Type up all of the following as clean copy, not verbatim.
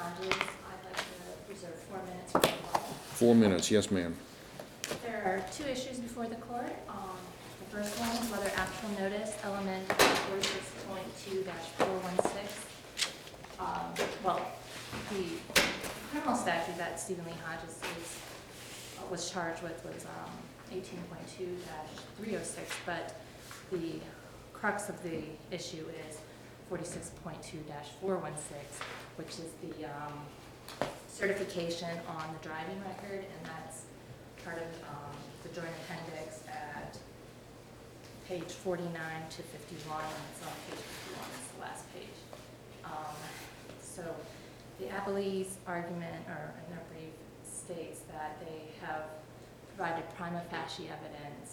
Hodges. I'd like to reserve 4 minutes for the call. 4 minutes, yes, ma'am. There are 2 issues before the court. The first one is whether actual notice element 46.2-416. Well, the criminal statute that Stephen Lee Hodges was charged with was 18.2-306, but the crux of the issue is 46.2-416, which is the certification on the driving record, and that's part of the joint appendix at page 49 to 51, and it's on page 51, it's the last page. So the appellee's argument, or in their brief, states that they have provided prima facie evidence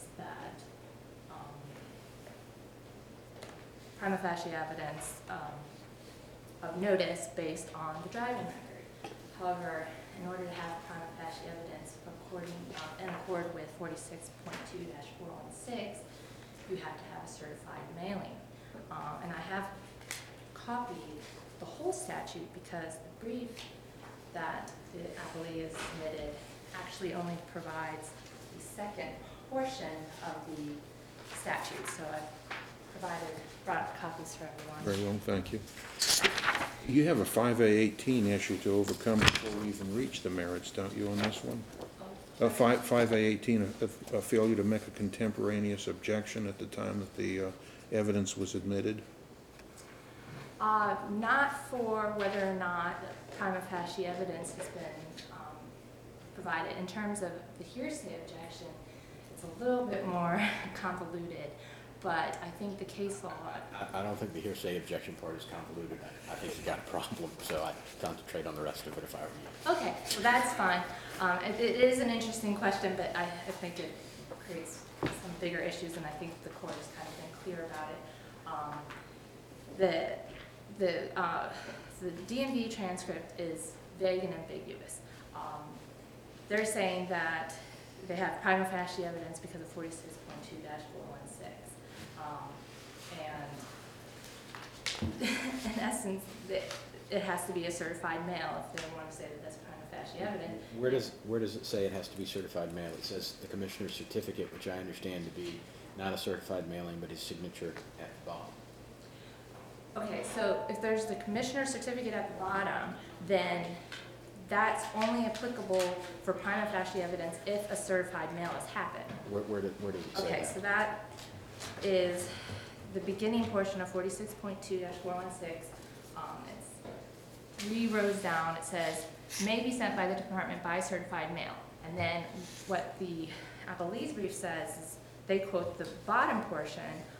of notice based on the driving record. However, in order to have prima facie evidence in accord with 46.2-416, you have to have a certified mailing. And I have copied the whole statute because the brief that the appellee has submitted actually only provides the second portion of the statute. So I've brought copies for everyone. Very well, thank you. You have a 5A18 issue to overcome before we even reach the merits, don't you, on this one? 5A18, a failure to make a contemporaneous objection at the time that the evidence was admitted? Not for whether or not prima facie evidence has been provided. In terms of the hearsay objection, it's a little bit more convoluted, but I think the case law... I don't think the hearsay objection part is convoluted. I think you've got a problem, so I'd concentrate on the rest of it if I were you. Okay, well that's fine. It is an interesting question, but I think it creates some bigger issues, and I think the court has kind of been clear about it. The DMV transcript is vague and ambiguous. They're saying that they have prima facie evidence because of 46.2-416. And in essence, it has to be a certified mail if they want to say that that's prima facie evidence. Where does it say it has to be certified mail? It says the commissioner's certificate, which I understand to be not a certified mailing, but his signature at the bottom. Okay, so if there's the commissioner's certificate at the bottom, then that's only applicable for prima facie evidence if a certified mail has happened. Where does it say that? Okay, so that is the beginning portion of 46.2-416. It's 3 rows down. It says, may be sent by the department by certified mail. And then what the appellee's brief says is, they quote the bottom portion,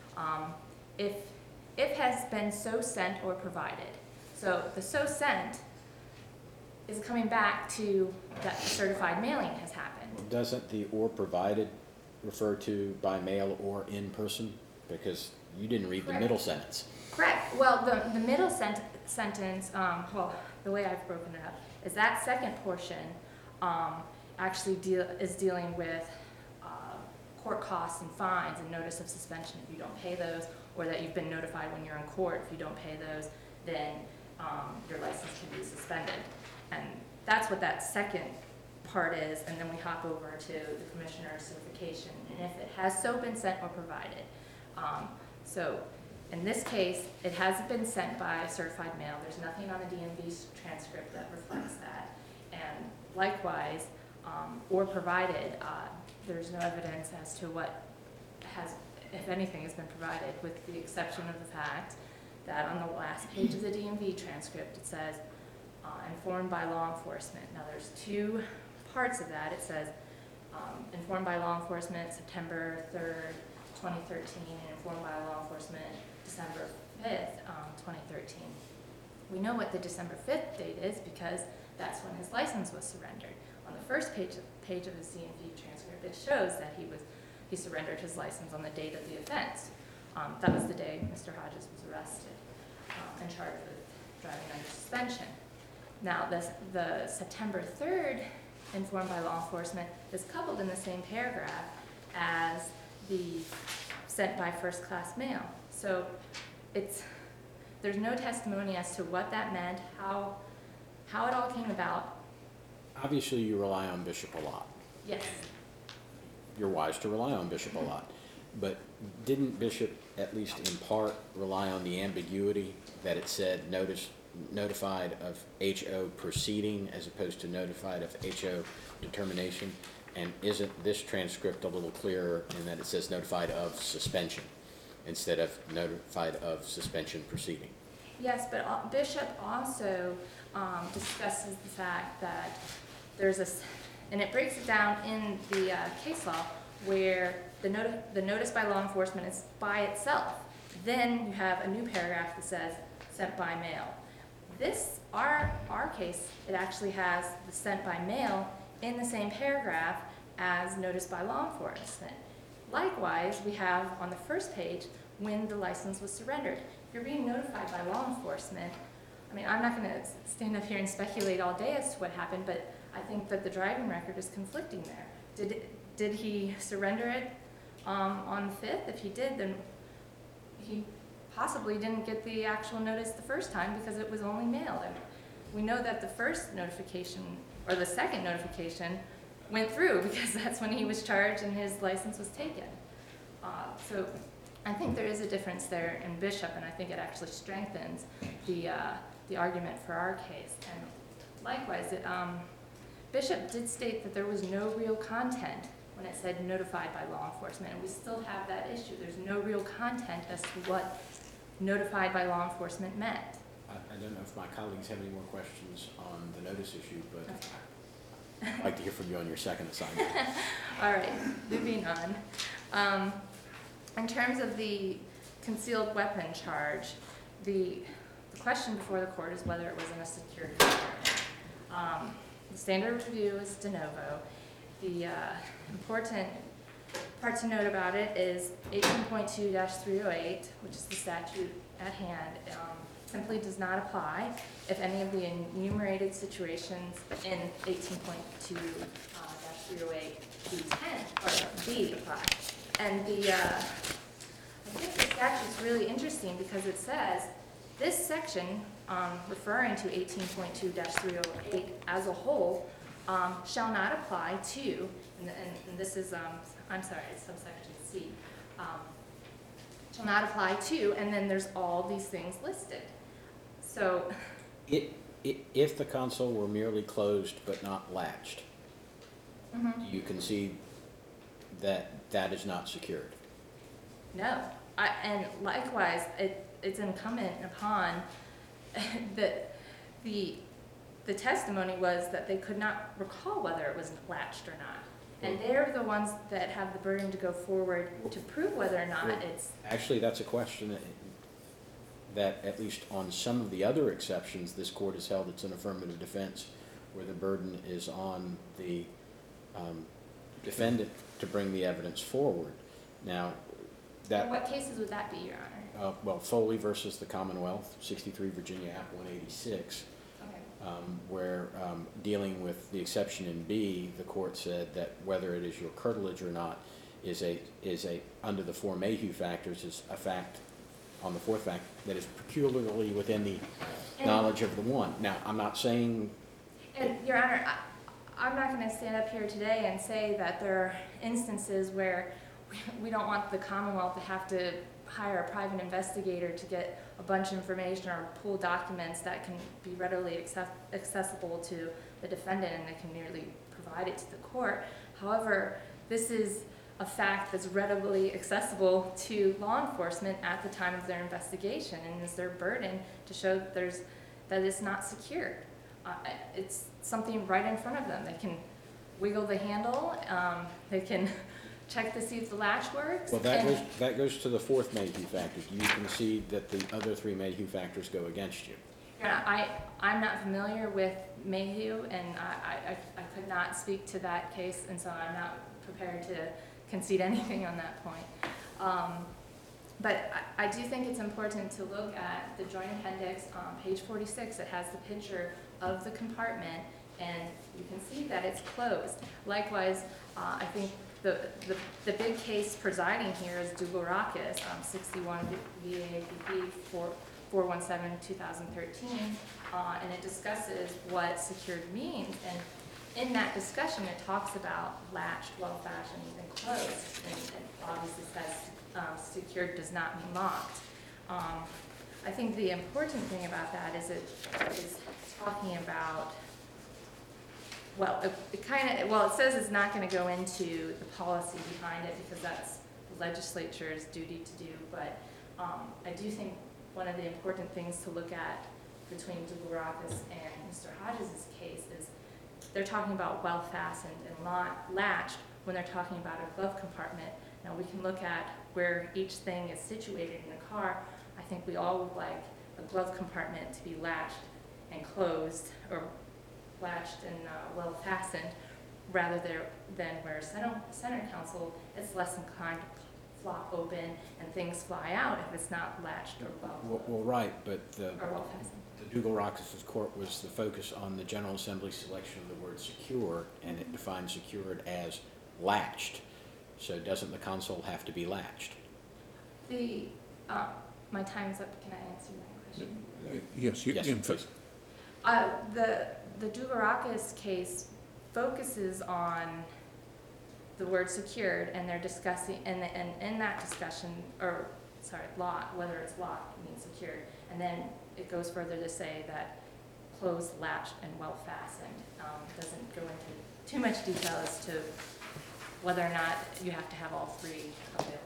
if has been so sent or provided. So the so sent is coming back to that the certified mailing has happened. Doesn't the or provided refer to by mail or in person? Because you didn't read the middle sentence. Correct. Well, the middle sentence, well, the way I've broken it up, is that second portion actually is dealing with court costs and fines and notice of suspension if you don't pay those, or that you've been notified when you're in court. If you don't pay those, then your license can be suspended. And that's what that second part is, and then we hop over to the commissioner's certification, and if it has so been sent or provided. So in this case, it hasn't been sent by certified mail. There's nothing on the DMV transcript that reflects that. And likewise, or provided, there's no evidence as to what has, if anything, has been provided, with the exception of the fact that on the last page of the DMV transcript, it says, informed by law enforcement. Now there's 2 parts of that. It says, informed by law enforcement September 3rd, 2013, and informed by law enforcement December 5th, 2013. We know what the December 5th date is because that's when his license was surrendered. On the first page of the DMV transcript, it shows that he surrendered his license on the date of the offense. That was the day Mr. Hodges was arrested and charged with driving under suspension. Now, the September 3rd informed by law enforcement is coupled in the same paragraph as the sent by first-class mail. So there's no testimony as to what that meant, how How it all came about, Obviously, you rely on Bishop a lot. yes. You're wise to rely on Bishop a lot. But didn't Bishop, at least in part, rely on the ambiguity that it said notified of HO proceeding as opposed to notified of HO determination? And isn't this transcript a little clearer in that it says notified of suspension instead of notified of suspension proceeding? Yes, but Bishop also discusses the fact that there's and it breaks it down in the case law where the notice by law enforcement is by itself. Then you have a new paragraph that says sent by mail. Our case, it actually has the sent by mail in the same paragraph as notice by law enforcement. Likewise, we have on the first page when the license was surrendered. If you're being notified by law enforcement, I mean, I'm not going to stand up here and speculate all day as to what happened, but I think that the driving record is conflicting there. Did he surrender it on the 5th? If he did, then he possibly didn't get the actual notice the first time because it was only mailed. And we know that the first notification, or the second notification, went through because that's when he was charged and his license was taken. So I think there is a difference there in Bishop, and I think it actually strengthens the argument for our case. And likewise, Bishop did state that there was no real content when it said notified by law enforcement, and we still have that issue. There's no real content as to what notified by law enforcement meant. I don't know if my colleagues have any more questions on the notice issue, but I'd like to hear from you on your second assignment. All right, moving on. In terms of the concealed weapon charge, the question before the court is whether it was in a security environment. The standard review is de novo. The important part to note about it is 18.2-308, which is the statute at hand, simply does not apply if any of the enumerated situations in 18.2-308 B10 or B apply. And I think the statute's really interesting because it says this section, referring to 18.2-308 as a whole, shall not apply to, and this is, I'm sorry, it's subsection C, shall not apply to, and then there's all these things listed. So, If the console were merely closed but not latched, you can see that that is not secured. no. And likewise, it's incumbent upon the testimony was that they could not recall whether it was latched or not. And they're the ones that have the burden to go forward to prove whether or not it's... Actually, that's a question that at least on some of the other exceptions, this court has held it's an affirmative defense where the burden is on the defendant to bring the evidence forward. Now, that... What cases would that be, Your Honor? Well, Foley versus the Commonwealth, 63 Virginia App 186, Okay. where dealing with the exception in B, the court said that whether it is your curtilage or not is a under the four Mayhew factors is a fact on the fourth fact that is peculiarly within the knowledge of the one. Now, I'm not saying... And, Your Honor, I'm not going to stand up here today and say that there are instances where we don't want the Commonwealth to have to hire a private investigator to get a bunch of information or pull documents that can be readily accessible to the defendant and they can merely provide it to the court. However, this is a fact that's readily accessible to law enforcement at the time of their investigation, and it's their burden to show that it's not secured. It's something right in front of them. They can wiggle the handle, they can check to see if the latch works. Well, that goes to the fourth Mayhew factor. Do you concede that the other three Mayhew factors go against you? Yeah, I'm not familiar with Mayhew, and I could not speak to that case, and so I'm not prepared to concede anything on that point. But I do think it's important to look at the joint appendix on page 46. It has the picture of the compartment, and you can see that it's closed. Likewise, I think the big case presiding here is Dougarakis, 61 VAPP 417/2013, and it discusses what secured means. And in that discussion, it talks about latched, well-fashioned, and closed, and it obviously says secured does not mean locked. I think the important thing about that is it is talking about, well, it says it's not going to go into the policy behind it because that's the legislature's duty to do, but I do think one of the important things to look at between Douglarakis and Mr. Hodges' case is they're talking about well fastened and latched when they're talking about a glove compartment. Now we can look at where each thing is situated in a car. I think we all would like a glove compartment to be latched and closed, or latched and well fastened, rather than where center console is less inclined to flop open and things fly out if it's not latched or Well, right, but or well fastened. the Douglarakis court was the focus on the General Assembly selection of the word secure, and it defines secured as latched. So doesn't the console have to be latched? My time's up. Can I answer my question? Yes, you Yes, can. please. The Douglarakis case focuses on the word secured, and they're discussing, and in that discussion, whether it's locked means secured, and then it goes further to say that closed, latched, and well fastened. Doesn't go into too much detail as to whether or not you have to have all three available.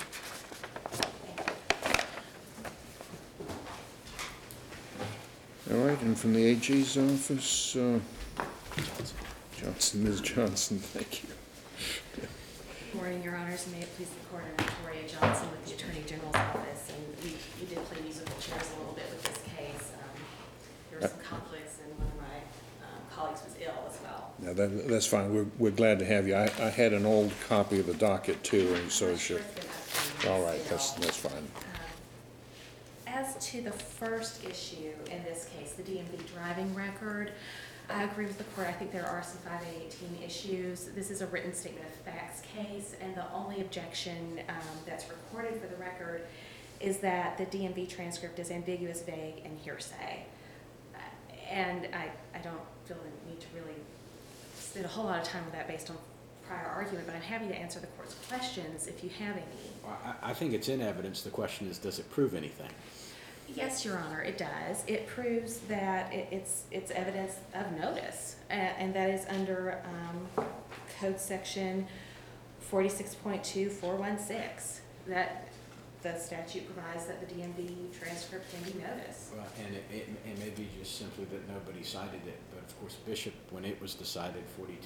All right, and from the AG's office, Johnson, Ms. Johnson, thank you. Good morning, Your Honors, and may it please the Court, I'm Victoria Johnson with the Attorney General's office, and we did play musical chairs a little bit with this case. There were some conflicts, and one of my colleagues was ill as well. Now, that's fine, we're glad to have you. I had an old copy of the docket too, and so I'm sure should, it's been updated all right, still. that's fine. As to the first issue in this case, the DMV driving record, I agree with the court. I think there are some 5A18 issues. This is a written statement of facts case, and the only objection that's recorded for the record is that the DMV transcript is ambiguous, vague, and hearsay. And I don't feel the need to really spend a whole lot of time with that based on prior argument, but I'm happy to answer the court's questions if you have any. Well, I think it's in evidence. The question is, does it prove anything? Yes, Your Honor, it does. It proves that it's evidence of notice, and that is under Code Section 46.2416, that the statute provides that the DMV transcript can be noticed. Well, and it may be just simply that nobody cited it, but of course Bishop, when it was decided,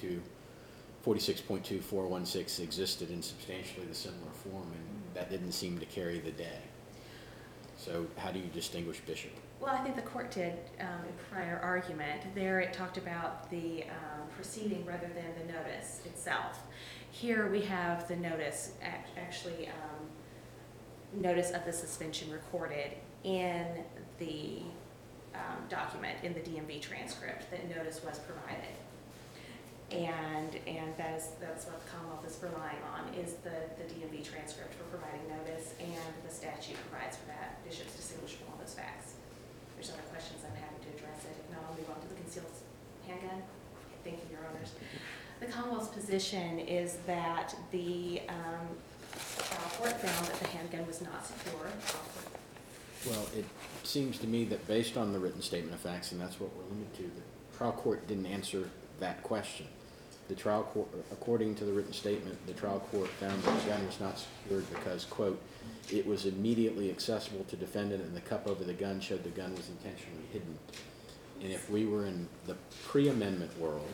46.2416 existed in substantially the similar form, and that didn't seem to carry the day. So how do you distinguish Bishop? Well, I think the court did in prior argument. There it talked about the proceeding rather than the notice itself. Here we have the notice, actually notice of the suspension recorded in the document, in the DMV transcript, that notice was provided. And that's what the Commonwealth is relying on, is the DMV transcript for providing notice, and the statute provides for that. Bishop's distinguishable on those facts. If there's other questions, I'm happy to address it. If not, I'll move on to the concealed handgun. Okay, thank you, Your Honors. The Commonwealth's position is that the trial court found that the handgun was not secure. Well, it seems to me that based on the written statement of facts, and that's what we're limited to, the trial court didn't answer that question. The trial court, according to the written statement, the trial court found that the gun was not secured because, quote, it was immediately accessible to defendant and the cup over the gun showed the gun was intentionally hidden. And if we were in the pre-amendment world,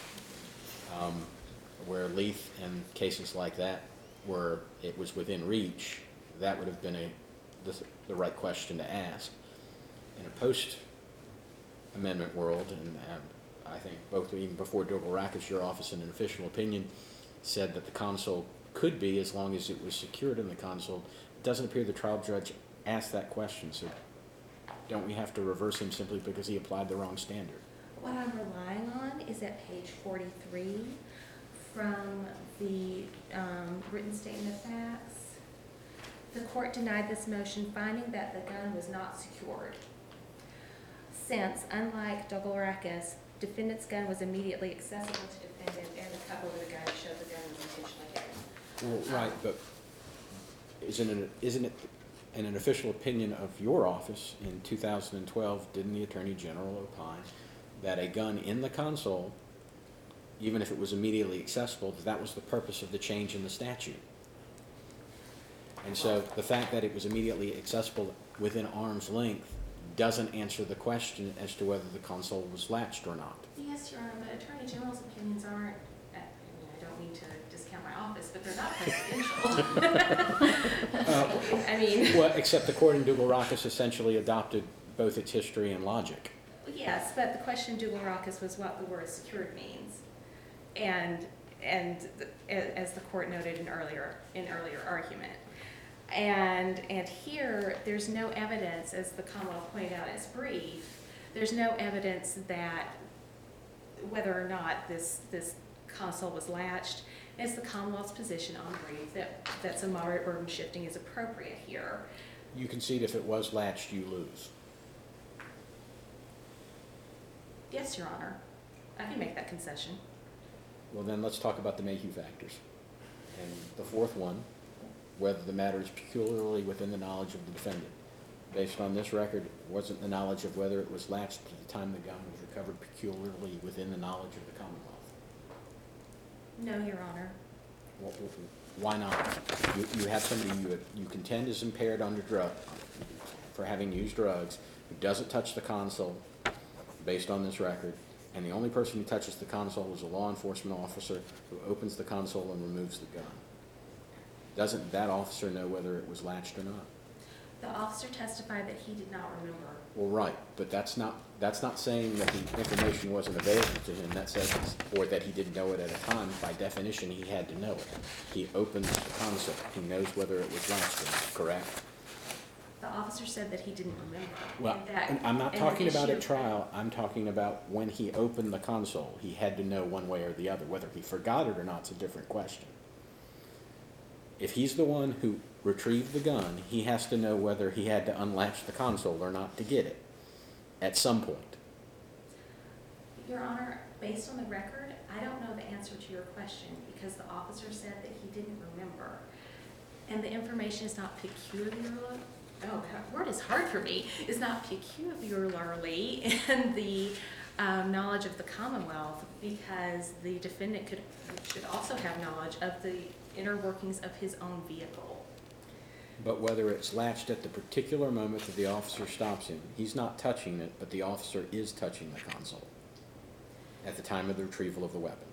where Leith and cases like that, where it was within reach, that would have been the right question to ask. In a post-amendment world, and I think both, even before Douglarakis, your office in an official opinion said that the console could be, as long as it was secured in the console. It doesn't appear the trial judge asked that question, so don't we have to reverse him simply because he applied the wrong standard? What I'm relying on is at page 43 from the written statement of facts. The court denied this motion, finding that the gun was not secured. Since, unlike Dougalarakis, defendant's gun was immediately accessible to defendant, and the cover of the gun showed the gun was intentionally hidden. Well, right, but isn't it in an official opinion of your office in 2012, didn't the Attorney General opine that a gun in the console, even if it was immediately accessible, that was the purpose of the change in the statute? And so the fact that it was immediately accessible within arm's length doesn't answer the question as to whether the console was latched or not. Yes, Your Honor, but Attorney General's opinions aren't, I don't mean to discount my office, but they're not presidential. I mean. Well, except the court in Dougalarakis essentially adopted both its history and logic. Yes, but the question in Dougalarakis was what the word secured means. And as the court noted in earlier argument. And here, there's no evidence, as the Commonwealth pointed out in its brief, there's no evidence that whether or not this console was latched. It's the Commonwealth's position on brief that some moderate burden shifting is appropriate here. You concede if it was latched, you lose. Yes, Your Honor. I can make that concession. Well, then let's talk about the Mayhew factors. And the fourth one, whether the matter is peculiarly within the knowledge of the defendant. Based on this record, wasn't the knowledge of whether it was latched at the time the gun was recovered peculiarly within the knowledge of the Commonwealth? No, Your Honor. Well, why not? You have somebody you contend is impaired under drug, for having used drugs, who doesn't touch the console based on this record, and the only person who touches the console is a law enforcement officer who opens the console and removes the gun. Doesn't that officer know whether it was latched or not? The officer testified that he did not remember. Well, right, but that's not saying that the information wasn't available to him. That says, or that he didn't know it at a time. By definition, he had to know it. He opens the console. He knows whether it was latched or not, correct? The officer said that he didn't remember. Well, and I'm not and talking the about issue- at trial. I'm talking about when he opened the console. He had to know one way or the other. Whether he forgot it or not is a different question. If he's the one who retrieved the gun, he has to know whether he had to unlatch the console or not to get it at some point. Your Honor, based on the record, I don't know the answer to your question because the officer said that he didn't remember. And the information is not peculiarly, word is hard for me, is not peculiarly in the knowledge of the Commonwealth because the defendant should also have knowledge of the inner workings of his own vehicle. But whether it's latched at the particular moment that the officer stops him, he's not touching it, but the officer is touching the console at the time of the retrieval of the weapon.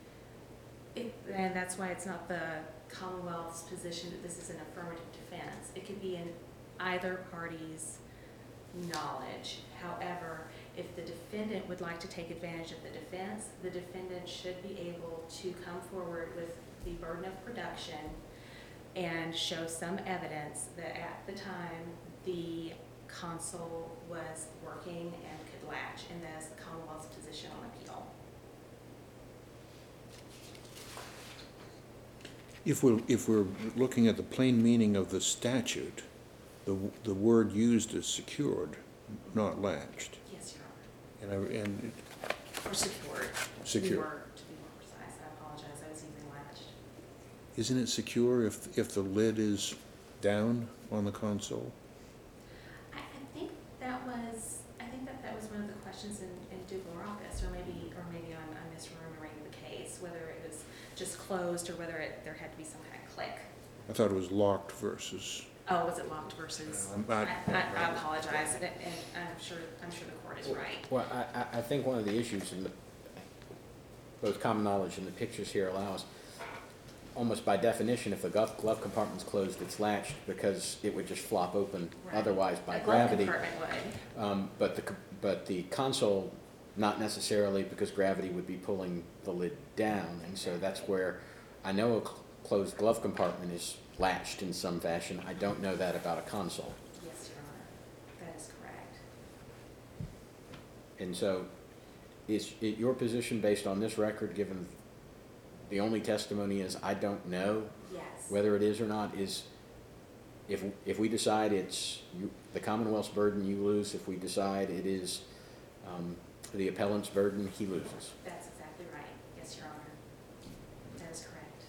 And that's why it's not the Commonwealth's position that this is an affirmative defense. It could be in either party's knowledge. However, if the defendant would like to take advantage of the defense, the defendant should be able to come forward with the burden of production and show some evidence that at the time the console was working and could latch, and that is the Commonwealth's position on appeal. If we're looking at the plain meaning of the statute, the word used is secured, not latched. Yes, Your Honor. And Or secured. Secure. To be more precise, I apologize, I was using latched. isn't it secure if the lid is down on the console? I think that was one of the questions in Dougalarakis, or maybe I'm misremembering the case, whether it was just closed or whether there had to be some kind of click. I thought it was locked versus. Oh, was it locked versus? I apologize, and I'm sure the court is right. Well, I think one of the issues in both common knowledge and the pictures here allows, almost by definition, if the glove compartment's closed, it's latched because it would just flop open Right. otherwise by The glove gravity. compartment would. But the console, not necessarily, because gravity would be pulling the lid down, and so that's where I know a closed glove compartment is latched in some fashion. I don't know that about a console. Yes, Your Honor, that is correct. And so, is it your position based on this record, given the only testimony is I don't know Yes. whether it is or not, is if we decide it's the Commonwealth's burden, you lose. If we decide it is the appellant's burden, he loses. That's exactly right. Yes, Your Honor. That is correct.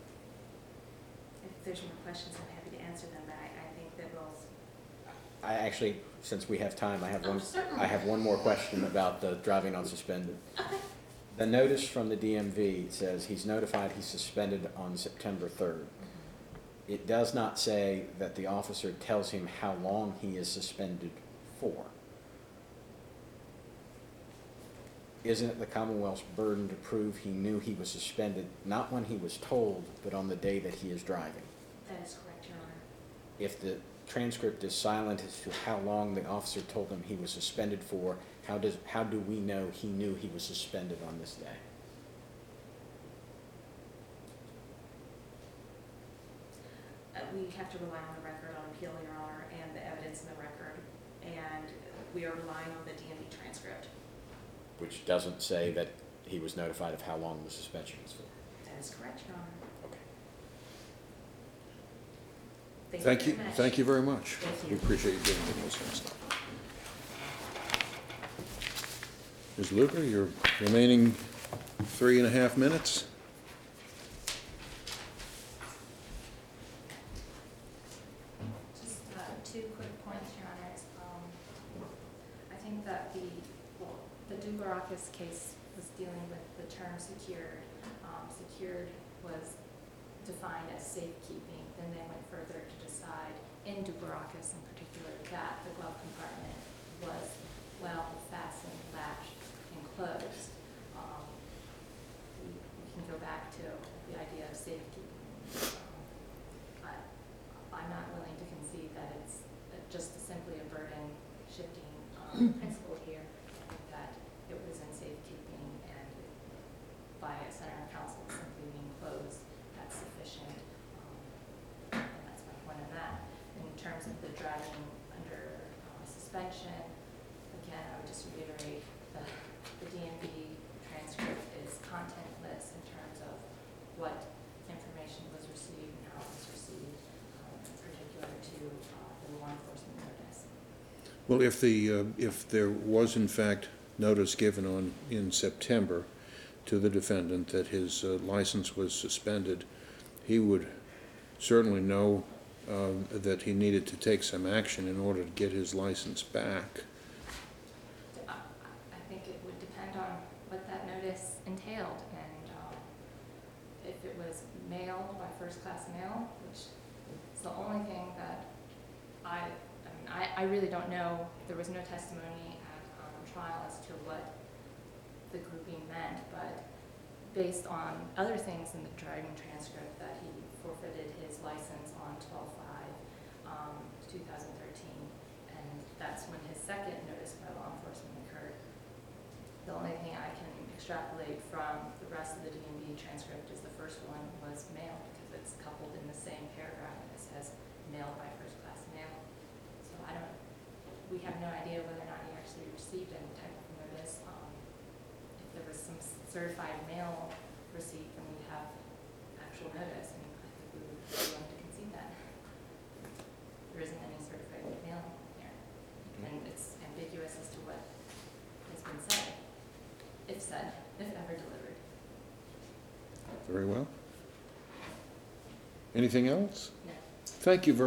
If there's more questions, I'm happy to answer them, but I think that we'll. I actually, since we have time, I Oh, certainly. I have one more question about the driving on suspended. Okay. The notice from the DMV says he's notified he's suspended on September 3rd. It does not say that the officer tells him how long he is suspended for. Isn't it the Commonwealth's burden to prove he knew he was suspended, not when he was told, but on the day that he is driving? That is correct, Your Honor. If the transcript is silent as to how long the officer told him he was suspended for, how do we know he knew he was suspended on this day? We have to rely on the record on appeal, Your Honor, and the evidence in the record, and we are relying on the DMV transcript. Which doesn't say that he was notified of how long the suspension was for. That is correct, Your Honor. Okay. Thank you, very much. thank you very much. Thank you. We appreciate you giving me those things. Ms. Luker, your remaining 3.5 minutes. Just two quick points, Your Honors. I think that the Dugarakis case was dealing with the term secured. Secured was defined as safekeeping. Then they went further to decide, in Dugarakis in particular, that the glove compartment was well fastened, latched, and closed. We can go back to the idea of safekeeping. I'm not willing to concede that it's just simply a burden shifting principle here. I think that it was in safekeeping, and by a center of council simply being closed, that's sufficient. And that's my point on that. In terms of the driving under suspension, again, I would just reiterate that the DMV transcript is contentless in terms of what information was received and how it was received, in particular to the law enforcement notice. Well, if there was in fact notice given in September to the defendant that his license was suspended, he would certainly know that he needed to take some action in order to get his license back. I think it would depend on what that notice entailed, and if it was mailed by first-class mail, which is the only thing that I really don't know. There was no testimony at trial as to what the grouping meant, but based on other things in the driving transcript, that he forfeited his license on 12/5/2013, and that's when his second notice by law enforcement occurred. The only thing I can extrapolate from the rest of the DMV transcript is the first one was mailed, because it's coupled in the same paragraph. It says mailed by first-class mail. So we have no idea whether or not he actually received any type of notice. If there was some certified mail receipt, then we'd have actual notice, and I think we would be willing to concede that. There isn't any certified mail here, and it's ambiguous as to what has been said, if ever delivered. Very well. Anything else? No. Thank you very